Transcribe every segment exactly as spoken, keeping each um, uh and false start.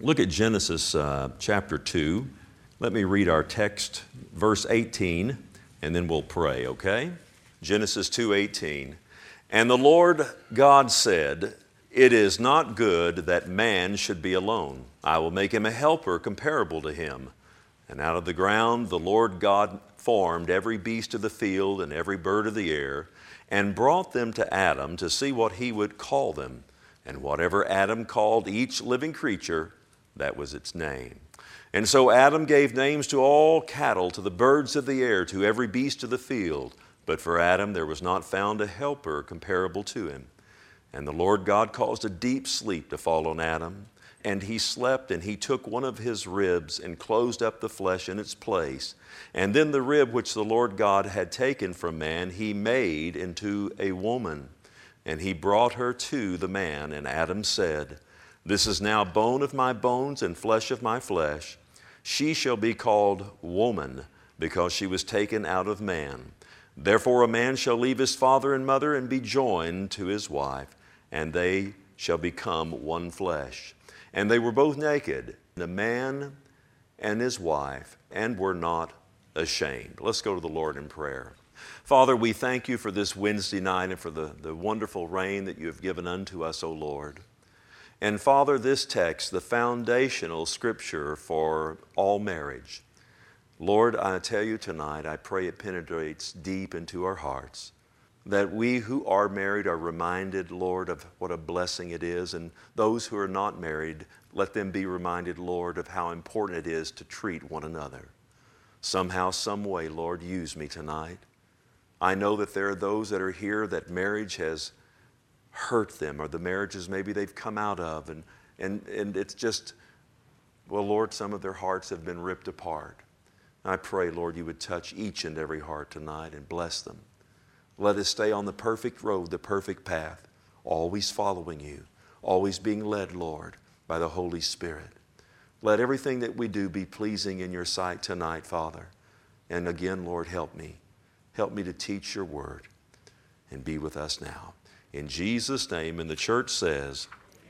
Look at Genesis uh, chapter two. Let me read our text, verse eighteen, and then we'll pray, okay? Genesis two eighteen. And the Lord God said, "It is not good that man should be alone. I will make him a helper comparable to him. And out of the ground the Lord God formed every beast of the field and every bird of the air, and brought them to Adam to see what he would call them. And whatever Adam called each living creature, that was its name. And so Adam gave names to all cattle, to the birds of the air, to every beast of the field. But for Adam there was not found a helper comparable to him. And the Lord God caused a deep sleep to fall on Adam. And he slept, and he took one of his ribs and closed up the flesh in its place. And then the rib which the Lord God had taken from man, he made into a woman. And he brought her to the man. And Adam said, "This is now bone of my bones and flesh of my flesh. She shall be called woman, because she was taken out of man. Therefore a man shall leave his father and mother and be joined to his wife, and they shall become one flesh. And they were both naked, the man and his wife, and were not ashamed." Let's go to the Lord in prayer. Father, we thank you for this Wednesday night and for the, the wonderful rain that you have given unto us, O Lord. And Father, this text, the foundational scripture for all marriage. Lord, I tell you tonight, I pray it penetrates deep into our hearts, that we who are married are reminded, Lord, of what a blessing it is, and those who are not married, let them be reminded, Lord, of how important it is to treat one another. Somehow, some way, Lord, use me tonight. I know that there are those that are here that marriage has hurt them, or the marriages maybe they've come out of, and, and, and it's just, well, Lord, some of their hearts have been ripped apart. I pray, Lord, you would touch each and every heart tonight and bless them. Let us stay on the perfect road, the perfect path, always following you, always being led, Lord, by the Holy Spirit. Let everything that we do be pleasing in your sight tonight, Father. And again, Lord, help me. Help me to teach your word and be with us now. In Jesus' name, and the church says,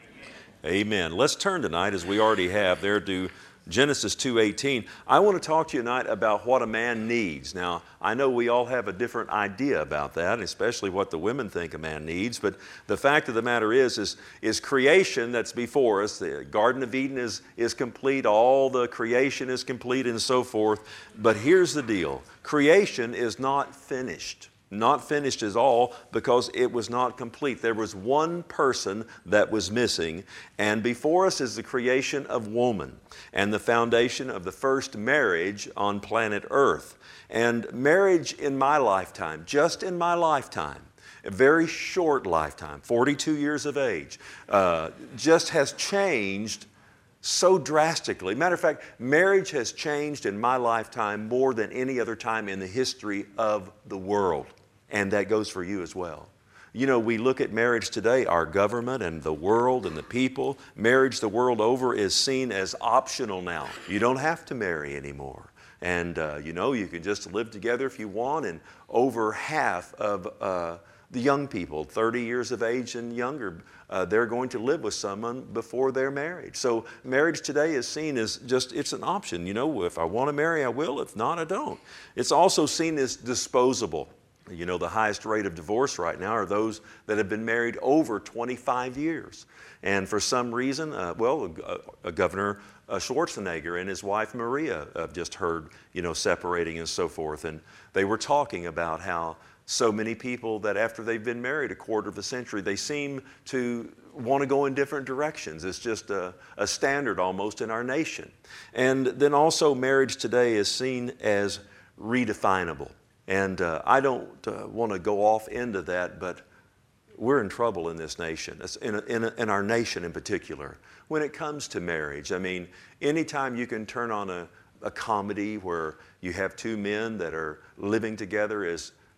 Amen. Amen. Let's turn tonight, as we already have, there to Genesis two eighteen. I want to talk to you tonight about what a man needs. Now, I know we all have a different idea about that, especially what the women think a man needs, but the fact of the matter is, is, is creation that's before us. The Garden of Eden is, is complete, all the creation is complete and so forth. But here's the deal. Creation is not finished. Not finished is all, because it was not complete. There was one person that was missing, and before us is the creation of woman and the foundation of the first marriage on planet Earth. And marriage in my lifetime, just in my lifetime, a very short lifetime, forty-two years of age, uh, just has changed so drastically. Matter of fact, marriage has changed in my lifetime more than any other time in the history of the world. And that goes for you as well. You know, we look at marriage today, our government and the world and the people. Marriage the world over is seen as optional now. You don't have to marry anymore. And, uh, you know, you can just live together if you want. And over half of uh, the young people, thirty years of age and younger, uh, they're going to live with someone before they're married. So marriage today is seen as just, it's an option. You know, if I want to marry, I will. If not, I don't. It's also seen as disposable. You know, the highest rate of divorce right now are those that have been married over twenty-five years. And for some reason, uh, well, uh, uh, Governor uh, Schwarzenegger and his wife Maria have just heard, you know, separating and so forth. And they were talking about how so many people that after they've been married a quarter of a century, they seem to want to go in different directions. It's just a, a standard almost in our nation. And then also marriage today is seen as redefinable. And uh, I don't uh, want to go off into that, but we're in trouble in this nation, in, in, in our nation in particular, when it comes to marriage. I mean, anytime you can turn on a, a comedy where you have two men that are living together as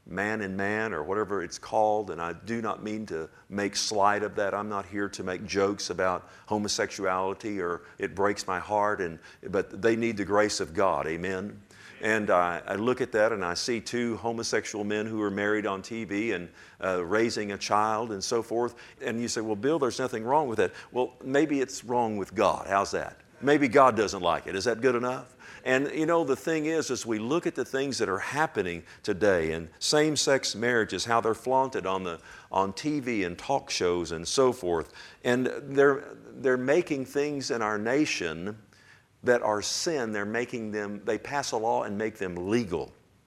Man and Man, or whatever it's called, and I do not mean to make slight of that. I'm not here to make jokes about homosexuality, or it breaks my heart, and but they need the grace of God, amen? And I, I look at that and I see two homosexual men who are married on T V and uh, raising a child and so forth. And you say, well, Bill, there's nothing wrong with that. Well, maybe it's wrong with God. How's that? Maybe God doesn't like it. Is that good enough? And you know, the thing is, as we look at the things that are happening today, and same-sex marriages, how they're flaunted on the on T V and talk shows and so forth, and they're they're making things in our nation that are sin. They're making them, they pass a law and make them legal.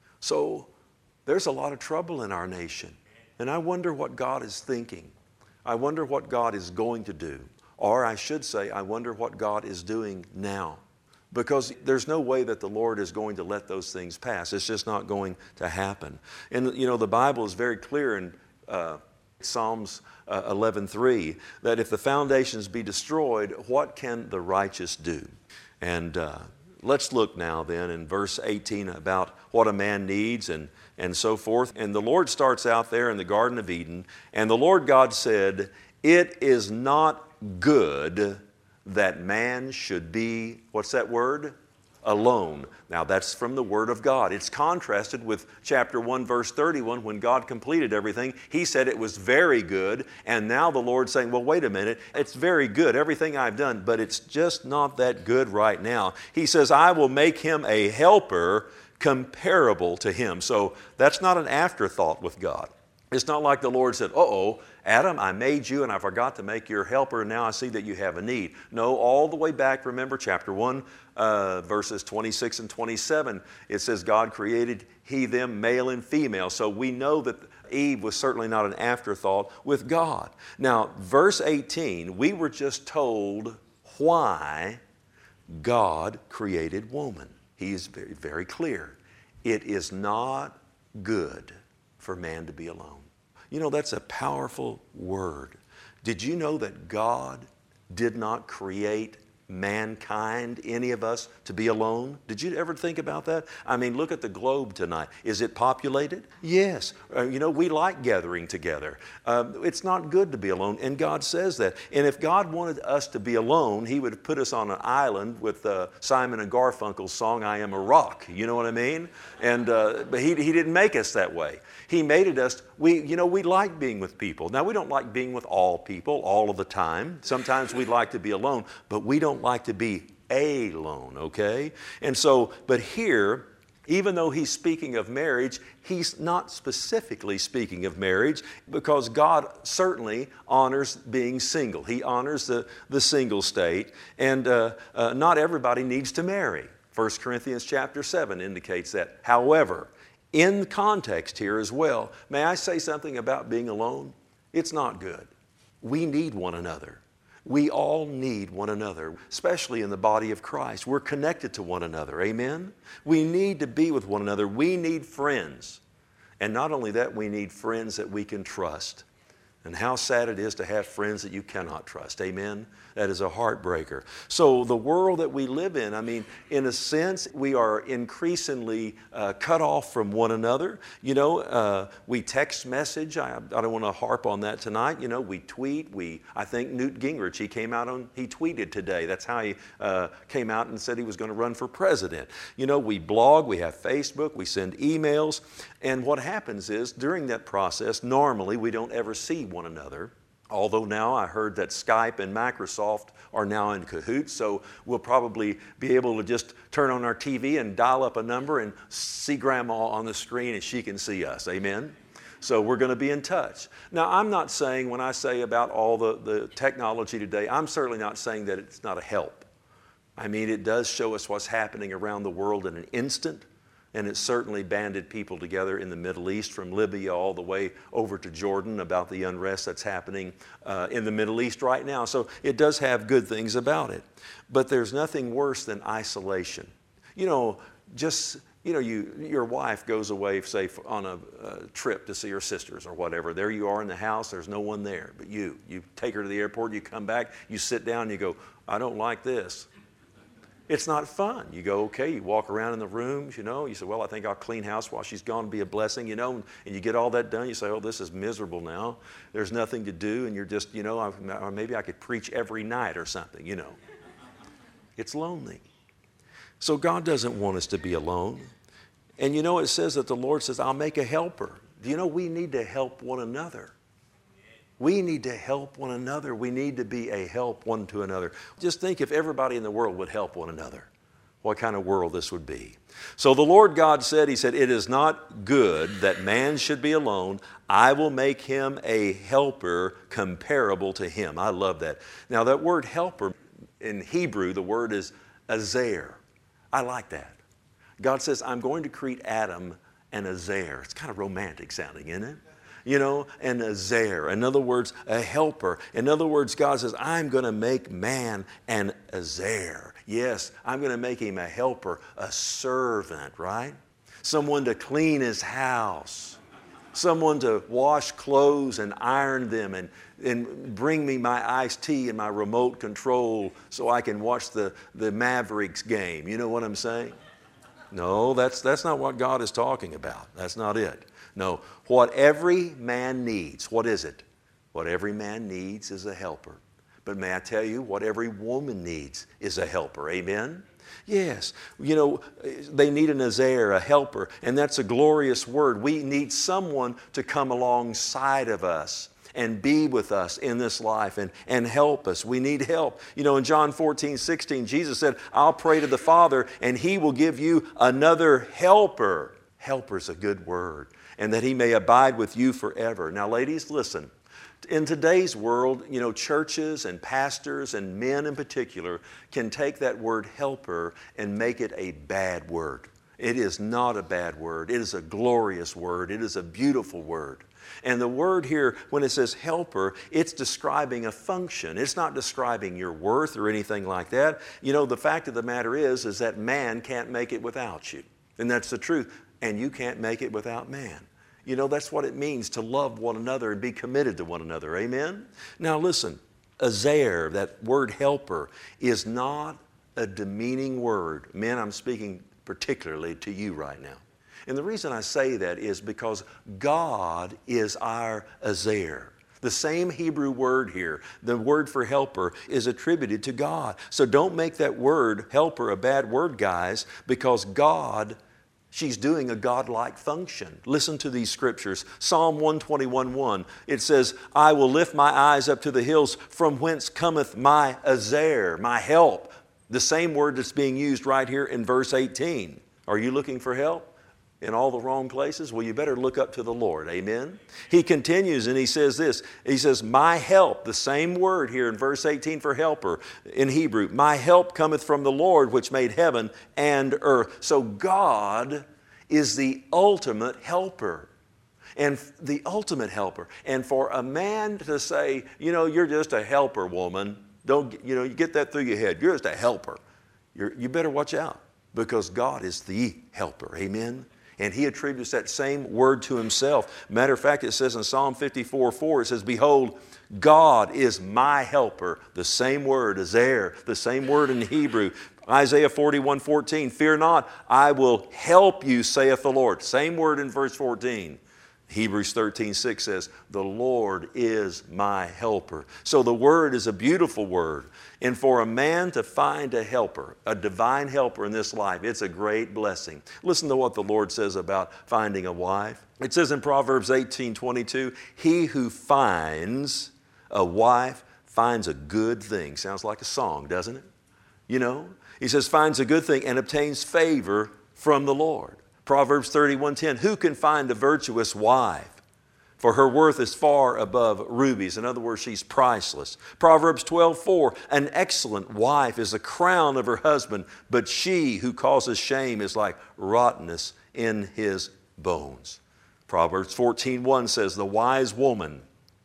So there's a lot of trouble in our nation. And I wonder what God is thinking. I wonder what God is going to do. Or I should say, I wonder what God is doing now. Because there's no way that the Lord is going to let those things pass. It's just not going to happen. And you know, the Bible is very clear in uh, Psalms uh, eleven three that if the foundations be destroyed, what can the righteous do? And uh, let's look now then in verse eighteen about what a man needs and, and so forth. And the Lord starts out there in the Garden of Eden. And the Lord God said, it is not good that man should be, what's that word? Alone. Now that's from the Word of God. It's contrasted with chapter one, verse thirty-one, when God completed everything. He said it was very good, and now the Lord's saying, well, wait a minute, it's very good, everything I've done, but it's just not that good right now. He says, I will make him a helper comparable to him. So that's not an afterthought with God. It's not like the Lord said, uh-oh, Adam, I made you and I forgot to make your helper, and now I see that you have a need. No, all the way back, remember chapter one, uh, verses twenty-six and twenty-seven, it says God created he them male and female. So we know that Eve was certainly not an afterthought with God. Now, verse eighteen, we were just told why God created woman. He is very, very clear. It is not good for man to be alone. You know, that's a powerful word. Did you know that God did not create mankind, any of us, to be alone? Did you ever think about that? I mean, look at the globe tonight. Is it populated? Yes. Uh, you know, we like gathering together. Uh, it's not good to be alone, and God says that. And if God wanted us to be alone, He would have put us on an island with uh, Simon and Garfunkel's song, I Am a Rock. You know what I mean? And uh, but he, he didn't make us that way. He made it us, we, you know, we like being with people. Now, we don't like being with all people all of the time. Sometimes we like to be alone, but we don't like to be alone, okay? And so, but here, even though he's speaking of marriage, he's not specifically speaking of marriage, because God certainly honors being single. He honors the, the single state, and uh, uh, not everybody needs to marry. First Corinthians chapter seven indicates that. However, in context here as well, may I say something about being alone? It's not good. We need one another. We all need one another, especially in the body of Christ. We're connected to one another, amen? We need to be with one another. We need friends. And not only that, we need friends that we can trust. And how sad it is to have friends that you cannot trust, amen? That is a heartbreaker. So the world that we live in, I mean, in a sense, we are increasingly uh, cut off from one another. You know, uh, we text message. I, I don't want to harp on that tonight. You know, we tweet. We, I think Newt Gingrich, he came out on, he tweeted today. That's how he uh, came out and said he was going to run for president. You know, we blog, we have Facebook, we send emails. And what happens is, during that process, normally we don't ever see one another. Although now I heard that Skype and Microsoft are now in cahoots, so we'll probably be able to just turn on our T V and dial up a number and see Grandma on the screen and she can see us, amen? So we're going to be in touch. Now, I'm not saying, when I say about all the, the technology today, I'm certainly not saying that it's not a help. I mean, it does show us what's happening around the world in an instant. And it certainly banded people together in the Middle East, from Libya all the way over to Jordan, about the unrest that's happening uh, in the Middle East right now. So it does have good things about it. But there's nothing worse than isolation. You know, just, you know, you, your wife goes away, say, on a, a trip to see her sisters or whatever. There you are in the house, there's no one there but you. You take her to the airport, you come back, you sit down, and you go, I don't like this. It's not fun. You go, okay, you walk around in the rooms, you know, you say, well, I think I'll clean house while she's gone to be a blessing, you know, and you get all that done. You say, oh, this is miserable now. There's nothing to do, and you're just, you know, or maybe I could preach every night or something, you know. It's lonely. So God doesn't want us to be alone. And you know, it says that the Lord says, I'll make a helper. Do you know we need to help one another? We need to help one another. We need to be a help one to another. Just think if everybody in the world would help one another, what kind of world this would be. So the Lord God said, He said, it is not good that man should be alone. I will make him a helper comparable to him. I love that. Now that word helper in Hebrew, the word is azer. I like that. God says, I'm going to create Adam and azer. It's kind of romantic sounding, isn't it? You know, and a zer. In other words, a helper. In other words, God says, I'm going to make man an azer. Yes, I'm going to make him a helper, a servant, right? Someone to clean his house. Someone to wash clothes and iron them and, and bring me my iced tea and my remote control so I can watch the, the Mavericks game. You know what I'm saying? No, that's, that's not what God is talking about. That's not it. No, what every man needs, what is it? What every man needs is a helper. But may I tell you, what every woman needs is a helper. Amen? Yes. You know, they need an azer, a helper, and that's a glorious word. We need someone to come alongside of us and be with us in this life and, and help us. We need help. You know, in John fourteen, sixteen, Jesus said, I'll pray to the Father and He will give you another helper. Helper's a good word. And that He may abide with you forever. Now, ladies, listen. In today's world, you know, churches and pastors and men in particular can take that word helper and make it a bad word. It is not a bad word. It is a glorious word. It is a beautiful word. And the word here, when it says helper, it's describing a function. It's not describing your worth or anything like that. You know, the fact of the matter is, is that man can't make it without you. And that's the truth. And you can't make it without man. You know, that's what it means to love one another and be committed to one another. Amen? Now listen, azer, that word helper, is not a demeaning word. Men, I'm speaking particularly to you right now. And the reason I say that is because God is our azer. The same Hebrew word here, the word for helper, is attributed to God. So don't make that word helper a bad word, guys, because God, she's doing a God-like function. Listen to these scriptures. Psalm one twenty-one, one. It says, I will lift my eyes up to the hills, from whence cometh my azer, my help. The same word that's being used right here in verse eighteen. Are you looking for help in all the wrong places? Well, you better look up to the Lord. Amen? He continues and he says this. He says, my help, the same word here in verse eighteen for helper in Hebrew. My help cometh from the Lord which made heaven and earth. So God is the ultimate helper. And the ultimate helper. And for a man to say, you know, you're just a helper, woman. Don't, you know, you get that through your head. You're just a helper. You're, you better watch out, because God is the helper. Amen? And He attributes that same word to Himself. Matter of fact, it says in Psalm fifty-four, four, it says, behold, God is my helper. The same word, azer, the same word in Hebrew. Isaiah forty-one, fourteen, fear not, I will help you, saith the Lord. Same word in verse fourteen. Hebrews thirteen, six says, the Lord is my helper. So the word is a beautiful word. And for a man to find a helper, a divine helper in this life, it's a great blessing. Listen to what the Lord says about finding a wife. It says in Proverbs eighteen, twenty-two, he who finds a wife finds a good thing. Sounds like a song, doesn't it? You know, he says, finds a good thing and obtains favor from the Lord. Proverbs thirty-one, ten, who can find a virtuous wife? For her worth is far above rubies. In other words, she's priceless. Proverbs twelve, four, an excellent wife is the crown of her husband, but she who causes shame is like rottenness in his bones. Proverbs fourteen, one says, the wise woman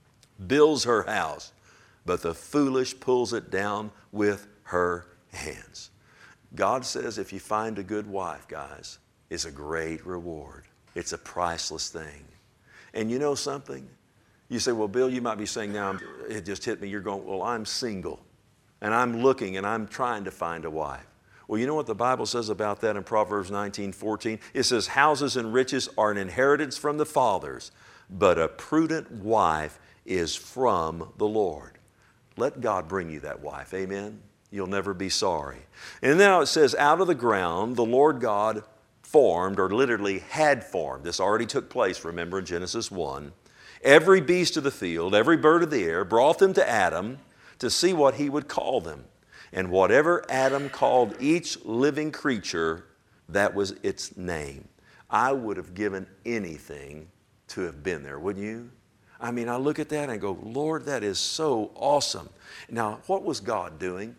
builds her house, but the foolish pulls it down with her hands. God says if you find a good wife, guys, it's a great reward. It's a priceless thing. And you know something? You say, well, Bill, you might be saying now, it just hit me. You're going, well, I'm single, and I'm looking, and I'm trying to find a wife. Well, you know what the Bible says about that in Proverbs nineteen fourteen? It says, houses and riches are an inheritance from the fathers, but a prudent wife is from the Lord. Let God bring you that wife. Amen? You'll never be sorry. And now it says, out of the ground, the Lord God formed, or literally had formed. This already took place, remember, in Genesis one. Every beast of the field, every bird of the air, brought them to Adam to see what he would call them. And whatever Adam called each living creature, that was its name. I would have given anything to have been there, wouldn't you? I mean, I look at that and go, Lord, that is so awesome. Now, what was God doing?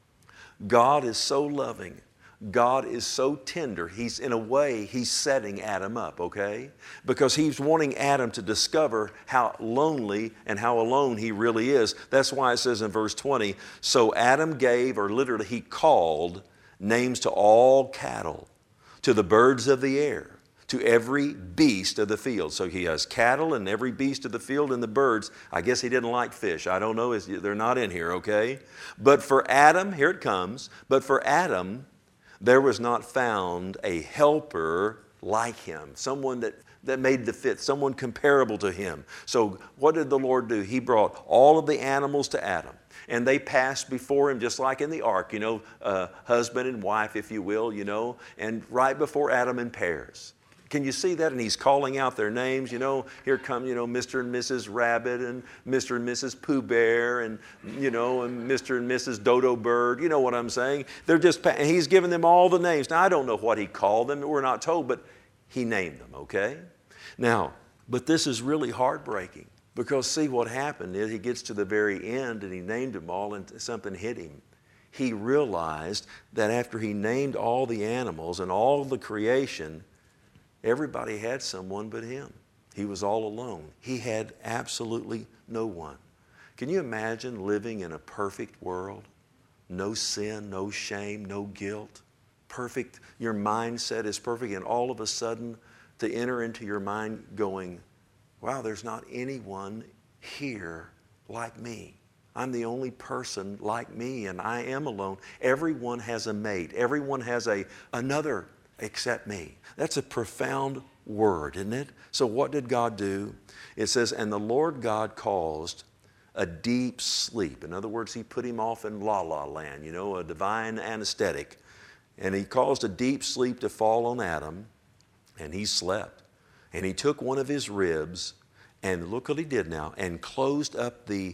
God is so loving. God is so tender. He's, in a way, He's setting Adam up, okay? Because He's wanting Adam to discover how lonely and how alone he really is. That's why it says in verse twenty, so Adam gave, or literally He called, names to all cattle, to the birds of the air, to every beast of the field. So He has cattle and every beast of the field and the birds. I guess He didn't like fish. I don't know. They're not in here, okay? But for Adam, here it comes, but for Adam, there was not found a helper like him, someone that, that made the fit, someone comparable to him. So what did the Lord do? He brought all of the animals to Adam, and they passed before him just like in the ark, you know, uh, husband and wife, if you will, you know, and right before Adam in pairs. Can you see that? And He's calling out their names. You know, here come, you know, Mister and Missus Rabbit and Mister and Missus Pooh Bear and, you know, and Mister and Missus Dodo Bird. You know what I'm saying? They're just, and He's given them all the names. Now, I don't know what He called them. We're not told, but He named them, okay? Now, but this is really heartbreaking because see what happened is He gets to the very end and He named them all and something hit him. He realized that after He named all the animals and all the creation, everybody had someone but him. He was all alone. He had absolutely no one. Can you imagine living in a perfect world? No sin, no shame, no guilt. Perfect. Your mindset is perfect, and all of a sudden to enter into your mind going, wow, there's not anyone here like me. I'm the only person like me, and I am alone. Everyone has a mate. Everyone has a another except me. That's a profound word, isn't it? So what did God do? It says, and the Lord God caused a deep sleep. In other words, He put him off in la-la land, you know, a divine anesthetic. And He caused a deep sleep to fall on Adam, and he slept. And He took one of his ribs, and look what He did now, and closed up the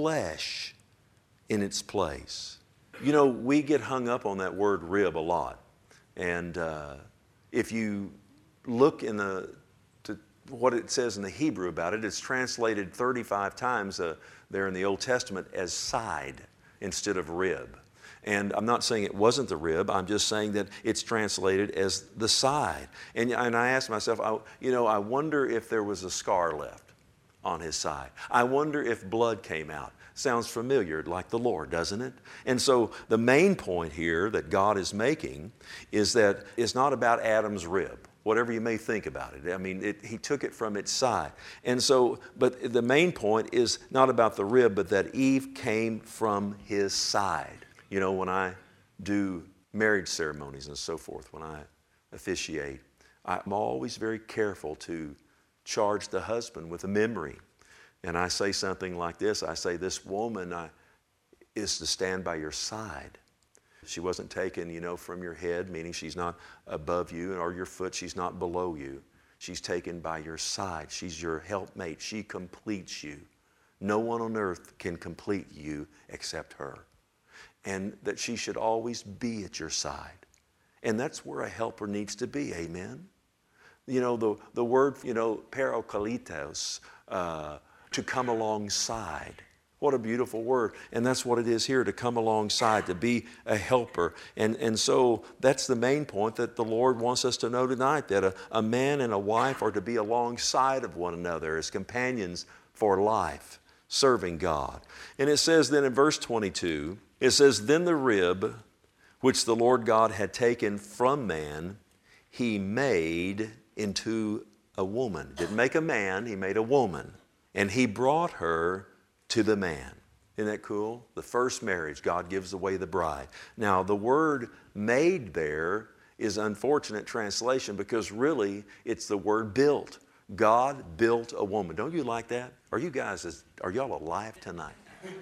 flesh in its place. You know, we get hung up on that word rib a lot. And uh, if you look in the to what it says in the Hebrew about it, it's translated thirty-five times uh, there in the Old Testament as side instead of rib. And I'm not saying it wasn't the rib. I'm just saying that it's translated as the side. And, and I asked myself, I, you know, I wonder if there was a scar left on his side. I wonder if blood came out. Sounds familiar, like the Lord, doesn't it? And so the main point here that God is making is that it's not about Adam's rib, whatever you may think about it. I mean, it, He took it from its side. And so, but the main point is not about the rib, but that Eve came from his side. You know, when I do marriage ceremonies and so forth, when I officiate, I'm always very careful to charge the husband with a memory. And I say something like this. I say, this woman I, is to stand by your side. She wasn't taken, you know, from your head, meaning she's not above you, or your foot, she's not below you. She's taken by your side. She's your helpmate. She completes you. No one on earth can complete you except her. And that she should always be at your side. And that's where a helper needs to be, amen? You know, the, the word, you know, parakletos, uh, to come alongside. What a beautiful word. And that's what it is here, to come alongside, to be a helper. And, and so that's the main point that the Lord wants us to know tonight, that a, a man and a wife are to be alongside of one another as companions for life, serving God. And it says then in verse twenty-two, it says, then the rib which the Lord God had taken from man, He made into a woman. Didn't make a man, He made a woman. And He brought her to the man. Isn't that cool? The first marriage, God gives away the bride. Now, the word made there is unfortunate translation because really it's the word built. God built a woman. Don't you like that? Are you guys, are y'all alive tonight?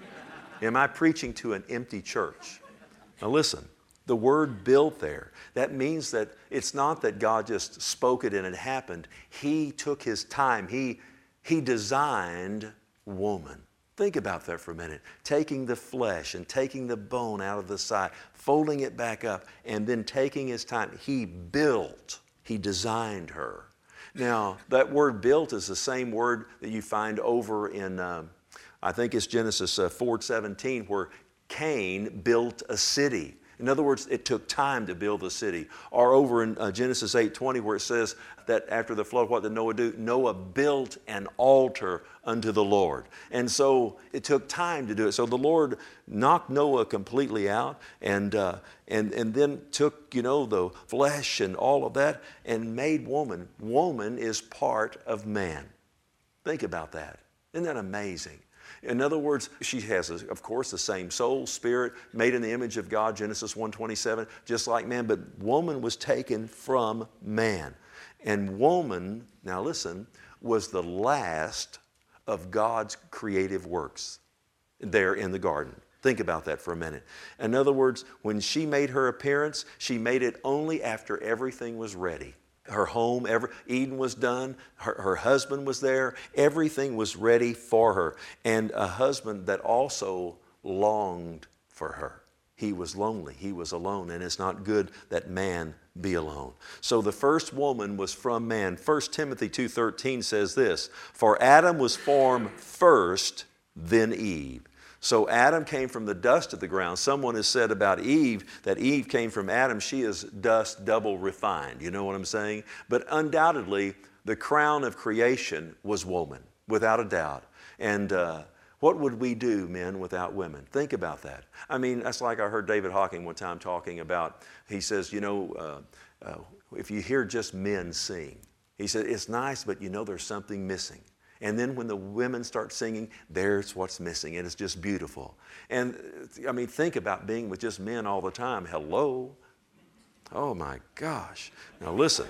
Am I preaching to an empty church? Now listen, the word built there, that means that it's not that God just spoke it and it happened. He took His time. He, he designed woman. Think about that for a minute. Taking the flesh and taking the bone out of the side, folding it back up, and then taking His time. He built, He designed her. Now, that word built is the same word that you find over in, uh, I think it's Genesis uh, four seventeen, where Cain built a city. In other words, it took time to build a city. Or over in uh, Genesis eight twenty, where it says that after the flood, what did Noah do? Noah built an altar unto the Lord. And so it took time to do it. So the Lord knocked Noah completely out and, uh, and, and then took, you know, the flesh and all of that and made woman. Woman is part of man. Think about that. Isn't that amazing? In other words, she has, of course, the same soul, spirit, made in the image of God, Genesis one twenty-seven, just like man. But woman was taken from man. And woman, now listen, was the last of God's creative works there in the garden. Think about that for a minute. In other words, when she made her appearance, she made it only after everything was ready. Her home, every, Eden was done, her, her husband was there, everything was ready for her. And a husband that also longed for her. He was lonely, he was alone, and it's not good that man be alone. So the first woman was from man. First Timothy two thirteen says this, for Adam was formed first, then Eve. So Adam came from the dust of the ground. Someone has said about Eve that Eve came from Adam. She is dust double refined. You know what I'm saying? But undoubtedly, the crown of creation was woman, without a doubt. And uh, what would we do, men, without women? Think about that. I mean, that's like I heard David Hawking one time talking about, he says, you know, uh, uh, if you hear just men sing, he said, it's nice, but you know there's something missing. And then when the women start singing, there's what's missing, and it's just beautiful. And I mean, think about being with just men all the time. Hello? Oh my gosh. Now listen,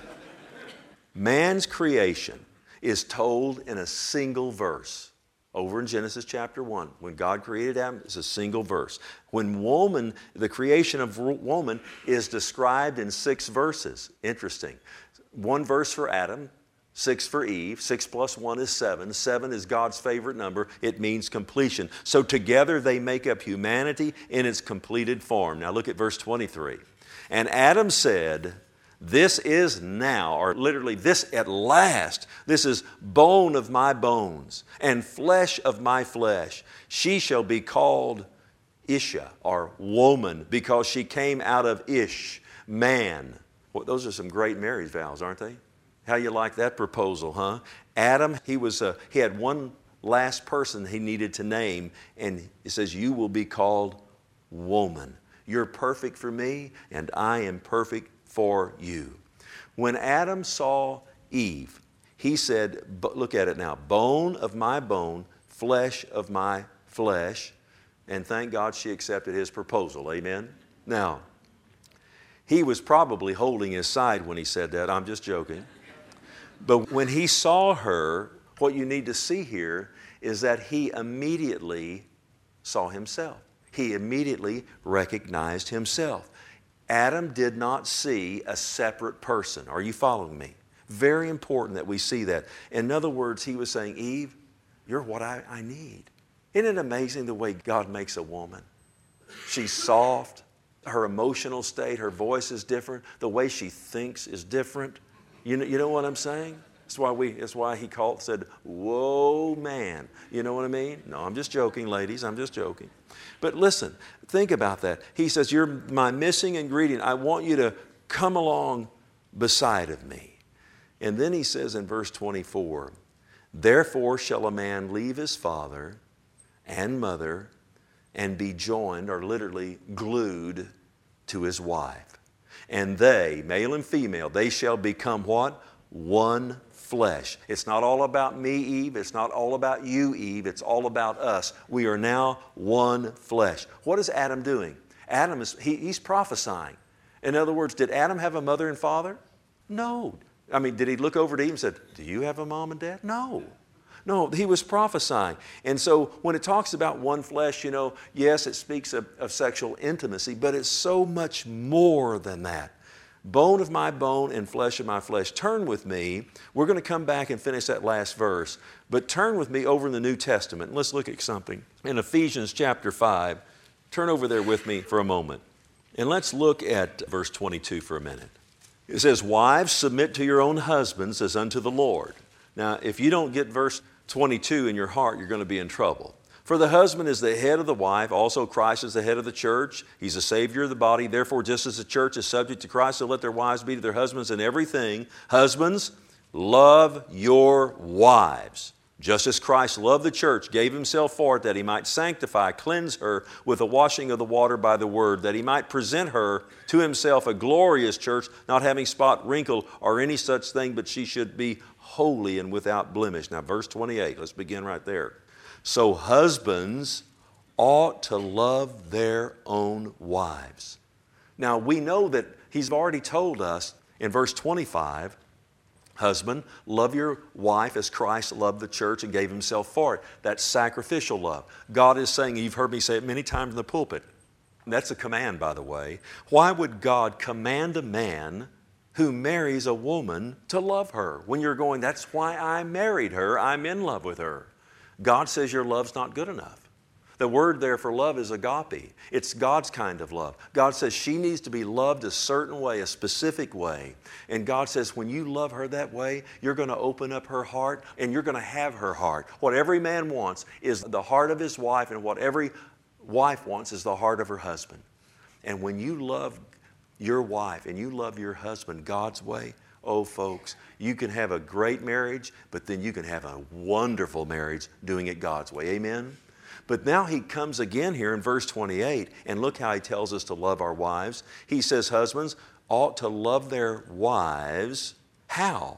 man's creation is told in a single verse. Over in Genesis chapter one, when God created Adam, it's a single verse. When woman, the creation of woman is described in six verses. Interesting. One verse for Adam, six for Eve. Six plus one is seven. Seven is God's favorite number. It means completion. So together they make up humanity in its completed form. Now look at verse twenty-three. And Adam said, this is now, or literally this at last, this is bone of my bones and flesh of my flesh. She shall be called Isha, or woman, because she came out of Ish, man. Well, those are some great marriage vows, aren't they? How you like that proposal, huh? Adam, he was uh, he had one last person he needed to name, and it says, you will be called woman. You're perfect for me, and I am perfect for you. When Adam saw Eve, he said, look at it now, bone of my bone, flesh of my flesh, and thank God she accepted his proposal, amen? Now, he was probably holding his side when he said that, I'm just joking. But when he saw her, what you need to see here is that he immediately saw himself. He immediately recognized himself. Adam did not see a separate person. Are you following me? Very important that we see that. In other words, he was saying, Eve, you're what I, I need. Isn't it amazing the way God makes a woman? She's soft. Her emotional state, her voice is different. The way she thinks is different. You know, you know what I'm saying? That's why we. That's why he called, said, whoa, man. You know what I mean? No, I'm just joking, ladies. I'm just joking. But listen, think about that. He says, you're my missing ingredient. I want you to come along beside of me. And then he says in verse twenty-four, therefore shall a man leave his father and mother and be joined, or literally glued, to his wife. And they, male and female, they shall become what? One flesh. It's not all about me, Eve. It's not all about you, Eve. It's all about us. We are now one flesh. What is Adam doing? Adam is, he, he's prophesying. In other words, did Adam have a mother and father? No. I mean, did he look over to Eve and said, do you have a mom and dad? No. No, he was prophesying. And so when it talks about one flesh, you know, yes, it speaks of, of sexual intimacy, but it's so much more than that. Bone of my bone and flesh of my flesh. Turn with me. We're going to come back and finish that last verse. But turn with me over in the New Testament. Let's look at something. In Ephesians chapter five, turn over there with me for a moment. And let's look at verse twenty-two for a minute. It says, wives, submit to your own husbands as unto the Lord. Now, if you don't get verse twenty-two in your heart, you're going to be in trouble. For the husband is the head of the wife, also Christ is the head of the church. He's the Savior of the body. Therefore, just as the church is subject to Christ, so let their wives be to their husbands in everything. Husbands, love your wives, just as Christ loved the church, gave himself for it, that he might sanctify, cleanse her with the washing of the water by the word, that he might present her to himself a glorious church, not having spot, wrinkle, or any such thing, but she should be holy and without blemish. Now, verse twenty-eight, let's begin right there. So husbands ought to love their own wives. Now, we know that he's already told us in verse twenty-five, husband, love your wife as Christ loved the church and gave himself for it. That's sacrificial love. God is saying, you've heard me say it many times in the pulpit. That's a command, by the way. Why would God command a man who marries a woman to love her when you're going, that's why I married her, I'm in love with her? God says your love's not good enough. The word there for love is agape. It's God's kind of love. God says she needs to be loved a certain way, a specific way. And God says when you love her that way, you're going to open up her heart and you're going to have her heart. What every man wants is the heart of his wife, and what every wife wants is the heart of her husband. And when you love your wife and you love your husband God's way, oh, folks, you can have a great marriage, but then you can have a wonderful marriage doing it God's way. Amen? But now he comes again here in verse twenty-eight, and look how he tells us to love our wives. He says husbands ought to love their wives. How?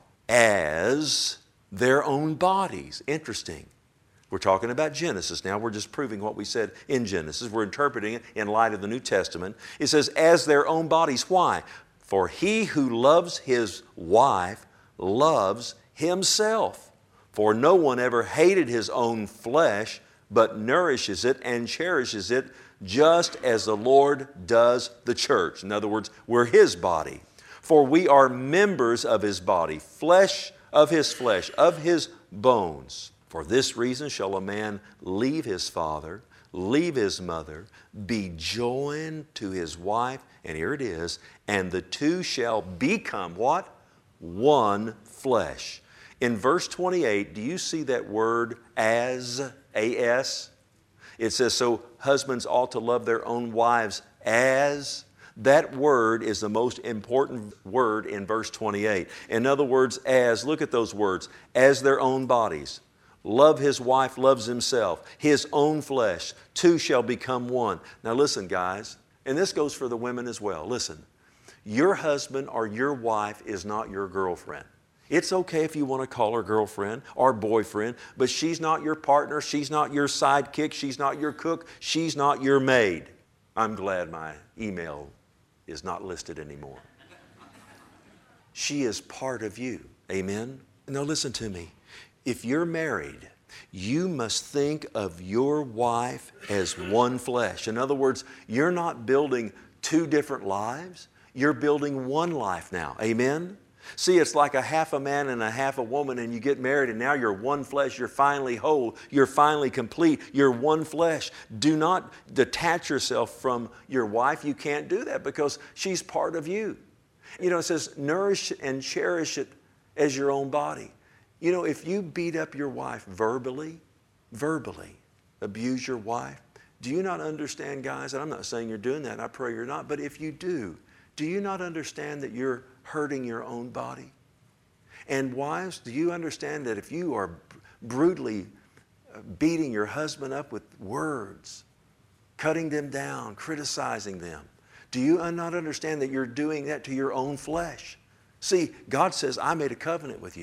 As their own bodies. Interesting. We're talking about Genesis now. We're just proving what we said in Genesis. We're interpreting it in light of the New Testament. It says, as their own bodies. Why? For he who loves his wife loves himself. For no one ever hated his own flesh, but nourishes it and cherishes it, just as the Lord does the church. In other words, we're his body. For we are members of his body, flesh of his flesh, of his bones. For this reason shall a man leave his father, leave his mother, be joined to his wife, and here it is, and the two shall become what? One flesh. In verse twenty-eight, do you see that word as, A S? It says, so husbands ought to love their own wives as. That word is the most important word in verse twenty-eight. In other words, as, look at those words, as their own bodies. Love his wife, loves himself. His own flesh. Two shall become one. Now listen, guys, and this goes for the women as well. Listen, your husband or your wife is not your girlfriend. It's okay if you want to call her girlfriend or boyfriend, but she's not your partner, she's not your sidekick, she's not your cook, she's not your maid. I'm glad my email is not listed anymore. She is part of you. Amen? Now listen to me. If you're married, you must think of your wife as one flesh. In other words, you're not building two different lives. You're building one life now. Amen? See, it's like a half a man and a half a woman, and you get married and now you're one flesh. You're finally whole. You're finally complete. You're one flesh. Do not detach yourself from your wife. You can't do that because she's part of you. You know, it says nourish and cherish it as your own body. You know, if you beat up your wife verbally, verbally abuse your wife, do you not understand, guys, and I'm not saying you're doing that, and I pray you're not, but if you do, do you not understand that you're hurting your own body? And wives, do you understand that if you are brutally beating your husband up with words, cutting them down, criticizing them, do you not understand that you're doing that to your own flesh? See, God says, I made a covenant with you.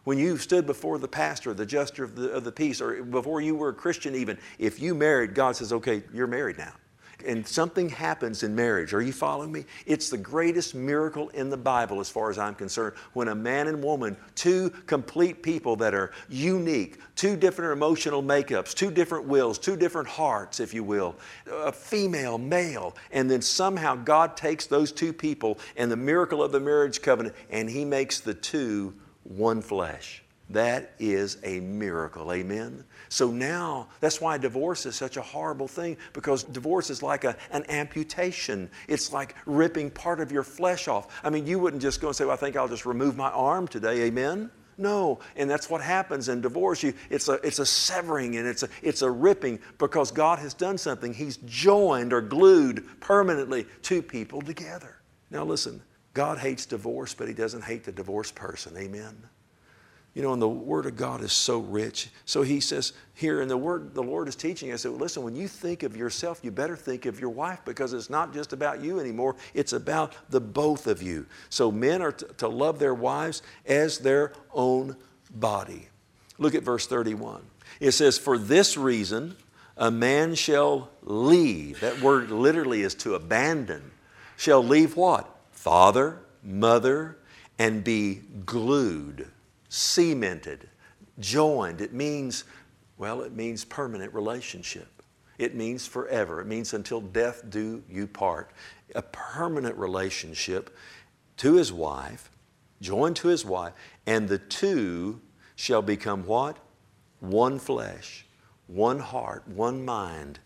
When you stood before the pastor, the justice of the, of the peace, or before you were a Christian even, if you married, God says, okay, you're married now. And something happens in marriage. Are you following me? It's the greatest miracle in the Bible as far as I'm concerned. When a man and woman, two complete people that are unique, two different emotional makeups, two different wills, two different hearts, if you will, a female, male, and then somehow God takes those two people and the miracle of the marriage covenant and He makes the two one flesh. That is a miracle, amen? So now, that's why divorce is such a horrible thing, because divorce is like a, an amputation. It's like ripping part of your flesh off. I mean, you wouldn't just go and say, well, I think I'll just remove my arm today, amen? No, and that's what happens in divorce. You, it's, a, it's a severing and it's a, it's a ripping, because God has done something. He's joined or glued permanently two people together. Now listen, God hates divorce, but He doesn't hate the divorced person, amen? You know, and the Word of God is so rich. So He says here, and the Word, the Lord is teaching us that, listen, when you think of yourself, you better think of your wife, because it's not just about you anymore. It's about the both of you. So men are to, to love their wives as their own body. Look at verse thirty-one. It says, for this reason, a man shall leave. That word literally is to abandon. Shall leave what? Father, mother, and be glued. Cemented, joined. It means, well, it means permanent relationship. It means forever. It means until death do you part. A permanent relationship to his wife, joined to his wife, and the two shall become what? One flesh, one heart, one mind,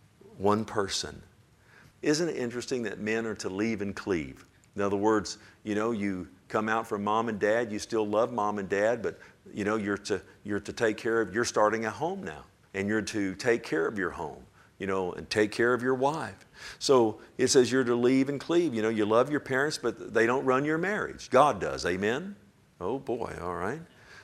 one person. Isn't it interesting that men are to leave and cleave? In other words, you know, you come out from mom and dad, you still love mom and dad, but you know, you're to, you're to take care of, you're starting a home now, and you're to take care of your home, you know, and take care of your wife. So it says you're to leave and cleave. You know, you love your parents, but they don't run your marriage. God does, amen? Oh boy, all right.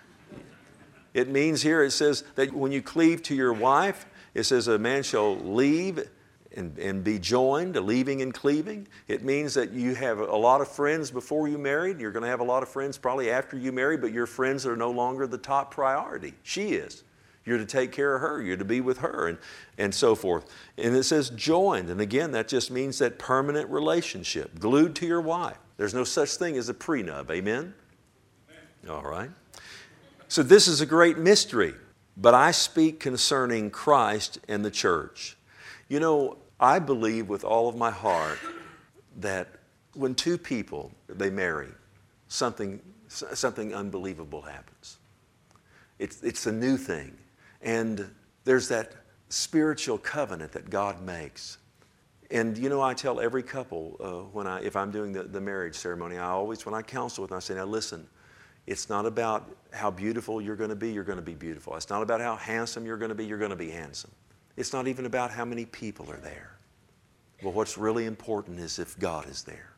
It means here, it says that when you cleave to your wife, it says a man shall leave And, and be joined, leaving and cleaving. It means that you have a lot of friends before you married. You're going to have a lot of friends probably after you marry, but your friends are no longer the top priority. She is. You're to take care of her. You're to be with her, and, and so forth. And it says joined. And again, that just means that permanent relationship, glued to your wife. There's no such thing as a prenub. Amen? Amen. All right. So this is a great mystery, but I speak concerning Christ and the church. You know, I believe with all of my heart that when two people, they marry, something, something unbelievable happens. It's, it's a new thing. And there's that spiritual covenant that God makes. And you know, I tell every couple, uh, when I, if I'm doing the, the marriage ceremony, I always, when I counsel with them, I say, now listen, it's not about how beautiful you're going to be, you're going to be beautiful. It's not about how handsome you're going to be, you're going to be handsome. It's not even about how many people are there. But what's really important is if God is there.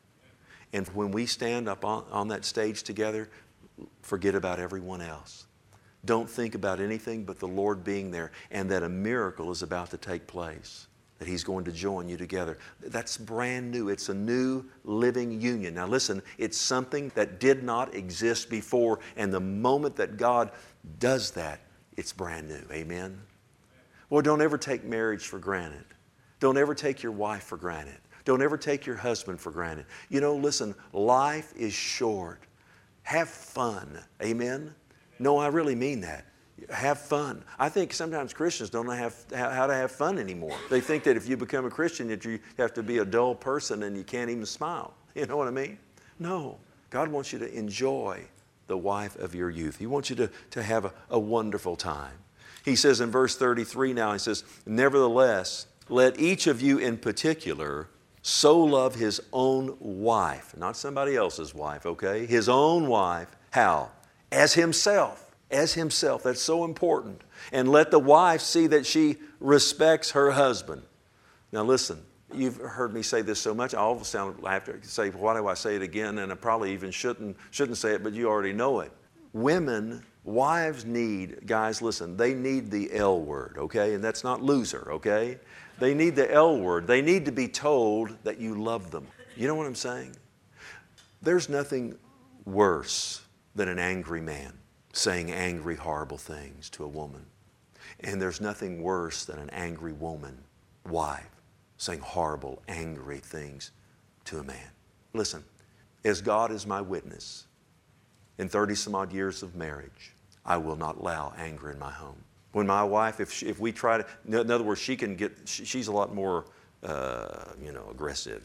And when we stand up on, on that stage together, forget about everyone else. Don't think about anything but the Lord being there, and that a miracle is about to take place, that He's going to join you together. That's brand new. It's a new living union. Now listen, it's something that did not exist before, and the moment that God does that, it's brand new. Amen? Well, don't ever take marriage for granted. Don't ever take your wife for granted. Don't ever take your husband for granted. You know, listen, life is short. Have fun. Amen? No, I really mean that. Have fun. I think sometimes Christians don't know have, how to have fun anymore. They think that if you become a Christian that you have to be a dull person and you can't even smile. You know what I mean? No. God wants you to enjoy the wife of your youth. He wants you to, to have a, a wonderful time. He says in verse thirty-three now, he says, nevertheless, let each of you in particular so love his own wife, not somebody else's wife, okay? His own wife. How? As himself. As himself. That's so important. And let the wife see that she respects her husband. Now listen, you've heard me say this so much, I always sound, I have to say, why do I say it again? And I probably even shouldn't, shouldn't say it, but you already know it. Women, wives need, guys, listen, they need the L word, okay? And that's not loser, okay? They need the L word. They need to be told that you love them. You know what I'm saying? There's nothing worse than an angry man. saying angry, horrible things to a woman. And there's nothing worse than an angry woman, wife, saying horrible, angry things to a man. Listen, as God is my witness, in thirty some odd years of marriage, I will not allow anger in my home. When my wife, if, she, if we try to, in other words, she can get, she, she's a lot more, uh, you know, aggressive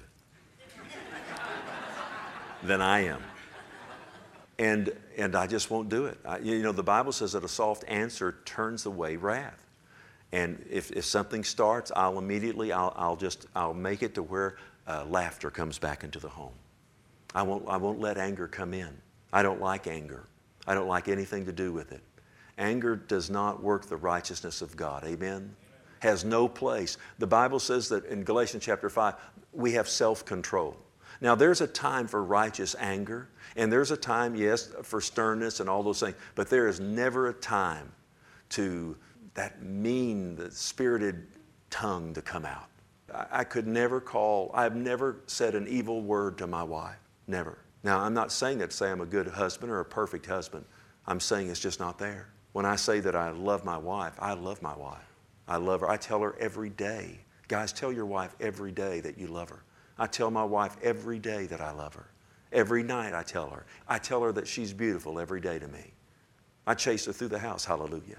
than I am. And, and I just won't do it. I, you know, the Bible says that a soft answer turns away wrath. And if, if something starts, I'll immediately, I'll, I'll just, I'll make it to where uh, laughter comes back into the home. I won't, I won't let anger come in. I don't like anger. I don't like anything to do with it. Anger does not work the righteousness of God. Amen? Has no place. The Bible says that in Galatians chapter five, we have self-control. Now, there's a time for righteous anger, and there's a time, yes, for sternness and all those things, but there is never a time to that mean, the spirited tongue to come out. I, I could never call, I've never said an evil word to my wife. Never. Now, I'm not saying that to say I'm a good husband or a perfect husband. I'm saying it's just not there. When I say that I love my wife, I love my wife. I love her. I tell her every day. Guys, tell your wife every day that you love her. I tell my wife every day that I love her. Every night I tell her. I tell her that she's beautiful every day to me. I chase her through the house. Hallelujah.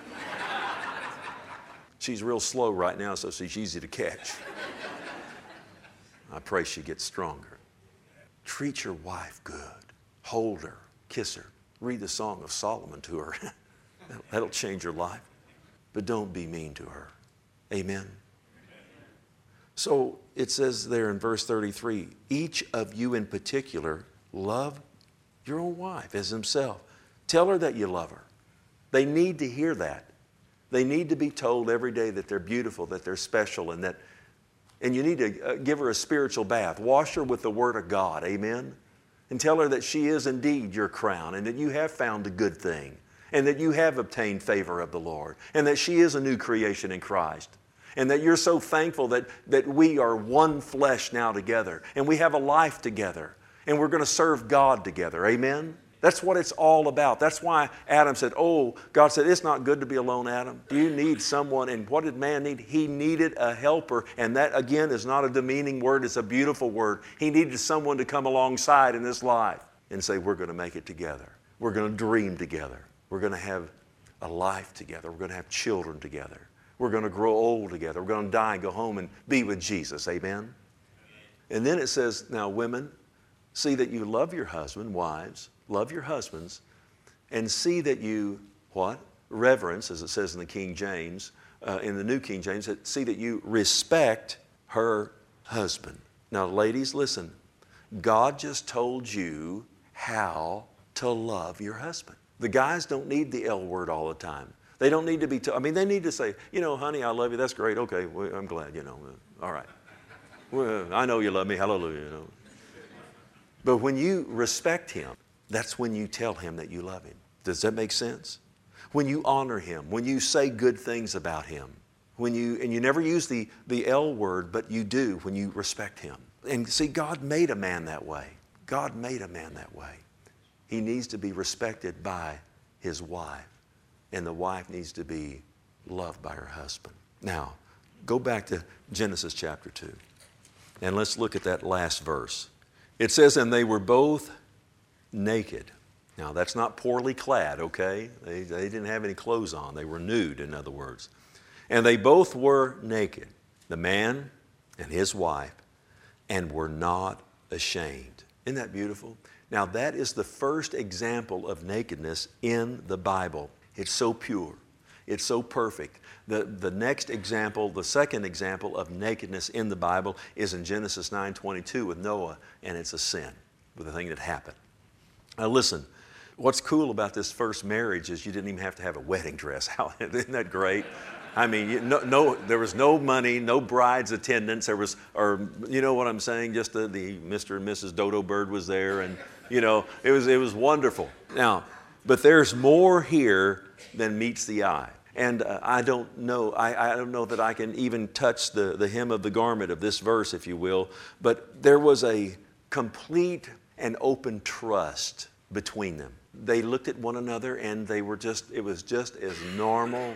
She's real slow right now, so she's easy to catch. I pray she gets stronger. Treat your wife good. Hold her. Kiss her. Read the Song of Solomon to her. That'll change your life. But don't be mean to her. Amen. So it says there in verse thirty-three, each of you in particular love your own wife as himself. Tell her that you love her. They need to hear that. They need to be told every day that they're beautiful, that they're special, and that, and you need to give her a spiritual bath. Wash her with the Word of God. Amen. And tell her that she is indeed your crown, and that you have found a good thing, and that you have obtained favor of the Lord, and that she is a new creation in Christ, and that you're so thankful that, that we are one flesh now together, and we have a life together, and we're going to serve God together. Amen? That's what it's all about. That's why Adam said, oh, God said, it's not good to be alone, Adam. You need someone. And what did man need? He needed a helper. And that, again, is not a demeaning word. It's a beautiful word. He needed someone to come alongside in this life and say, we're going to make it together. We're going to dream together. We're going to have a life together. We're going to have children together. We're going to grow old together. We're going to die and go home and be with Jesus. Amen? And then it says, now women, see that you love your husband, wives, love your husbands, and see that you, what? Reverence, as it says in the King James, uh, in the New King James, that see that you respect her husband. Now, ladies, listen. God just told you how to love your husband. The guys don't need the L word all the time. They don't need to be, t- I mean, they need to say, you know, honey, I love you. That's great. Okay, well, I'm glad, you know. Uh, all right. Well, I know you love me. Hallelujah. You know. But when you respect him, that's when you tell him that you love him. Does that make sense? When you honor him, when you say good things about him, when you, and you never use the, the L word, but you do when you respect him. And see, God made a man that way. God made a man that way. He needs to be respected by his wife, and the wife needs to be loved by her husband. Now, go back to Genesis chapter two, and let's look at that last verse. It says, and they were both naked. Now, that's not poorly clad, okay? They, they didn't have any clothes on. They were nude, in other words. And they both were naked, the man and his wife, and were not ashamed. Isn't that beautiful? Now, that is the first example of nakedness in the Bible. It's so pure. It's so perfect. The, the next example, the second example of nakedness in the Bible is in Genesis nine twenty-two with Noah, and it's a sin, with the thing that happened. Now listen, what's cool about this first marriage is you didn't even have to have a wedding dress. How, isn't that great? I mean, you, no, no, there was no money, no bride's attendance. There was, or you know what I'm saying? Just the, the Mister and Missus Dodo Bird was there, and you know, it was it was wonderful. Now, but there's more here than meets the eye. And uh, I don't know, I, I don't know that I can even touch the, the hem of the garment of this verse, if you will, but there was a complete and open trust between them. they looked at one another and they were just, it was just as normal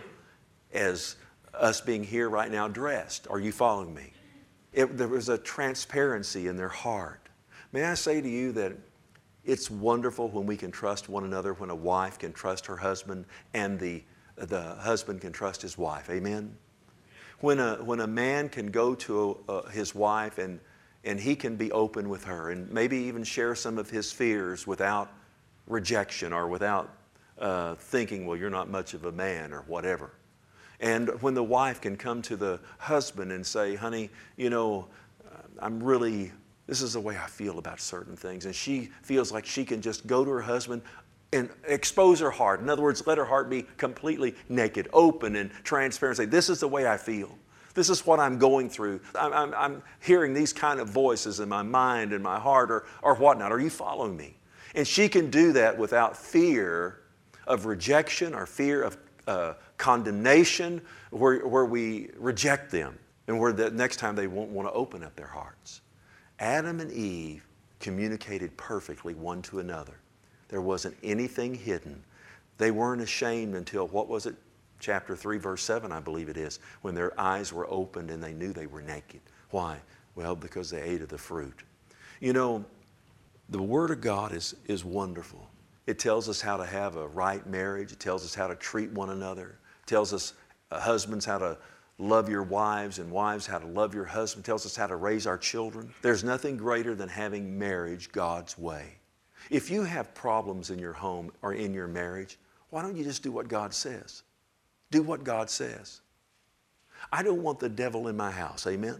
as us being here right now dressed. Are you following me? It, there was a transparency in their heart. May I say to you that it's wonderful when we can trust one another, when a wife can trust her husband and the, the husband can trust his wife. Amen? When a, when a man can go to uh, his wife and, and he can be open with her and maybe even share some of his fears without rejection or without uh, thinking, well, you're not much of a man or whatever. And when the wife can come to the husband and say, honey, you know, I'm really, this is the way I feel about certain things. And she feels like she can just go to her husband and expose her heart. In other words, let her heart be completely naked, open and transparent. Say, this is the way I feel. This is what I'm going through. I'm, I'm, I'm hearing these kind of voices in my mind and my heart or, or whatnot. Are you following me? And she can do that without fear of rejection or fear of uh, condemnation, where, where we reject them and where the next time they won't want to open up their hearts. Adam and Eve communicated perfectly one to another. There wasn't anything hidden. They weren't ashamed until, what was it? Chapter three, verse seven, I believe it is, when their eyes were opened and they knew they were naked. Why? Well, because they ate of the fruit. You know, the Word of God is, is wonderful. It tells us how to have a right marriage. It tells us how to treat one another. It tells us, uh, husbands, how to love your wives, and wives, how to love your husband. It tells us how to raise our children. There's nothing greater than having marriage God's way. If you have problems in your home or in your marriage, why don't you just do what God says? Do what God says. I don't want the devil in my house. Amen?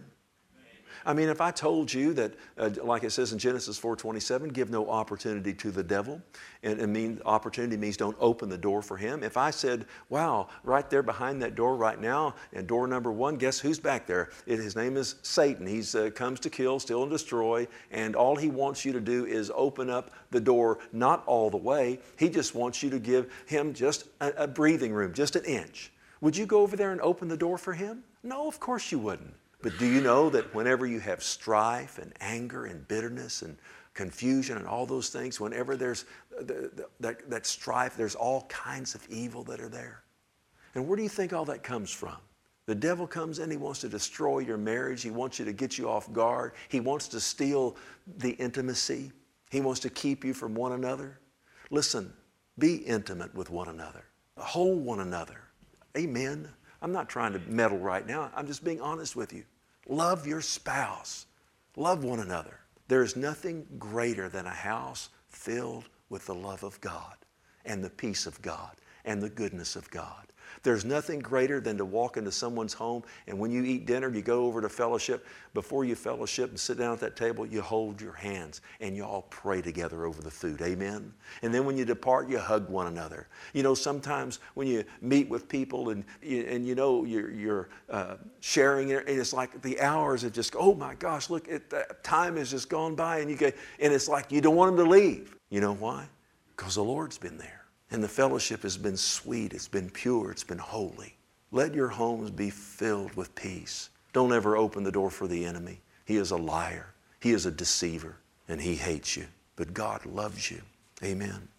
I mean, if I told you that, uh, like it says in Genesis four twenty-seven, give no opportunity to the devil, and, and mean, opportunity means don't open the door for him. If I said, wow, right there behind that door right now, and door number one, guess who's back there? It, his name is Satan. He uh, comes to kill, steal, and destroy, and all he wants you to do is open up the door, not all the way. He just wants you to give him just a, a breathing room, just an inch. Would you go over there and open the door for him? No, of course you wouldn't. But do you know that whenever you have strife and anger and bitterness and confusion and all those things, whenever there's that, that strife, there's all kinds of evil that are there. And where do you think all that comes from? The devil comes in, he wants to destroy your marriage. He wants you to get you off guard. He wants to steal the intimacy. He wants to keep you from one another. Listen, be intimate with one another. Hold one another. Amen. I'm not trying to meddle right now. I'm just being honest with you. Love your spouse. Love one another. There is nothing greater than a house filled with the love of God and the peace of God and the goodness of God. There's nothing greater than to walk into someone's home, and when you eat dinner, you go over to fellowship. Before you fellowship and sit down at that table, you hold your hands and you all pray together over the food. Amen? And then when you depart, you hug one another. You know, sometimes when you meet with people and, and you know you're, you're uh, sharing it, and it's like the hours have just, oh my gosh, look, it, that time has just gone by, and, you get, and it's like you don't want them to leave. You know why? Because the Lord's been there. And the fellowship has been sweet, it's been pure, it's been holy. Let your homes be filled with peace. Don't ever open the door for the enemy. He is a liar. He is a deceiver, and he hates you. But God loves you. Amen.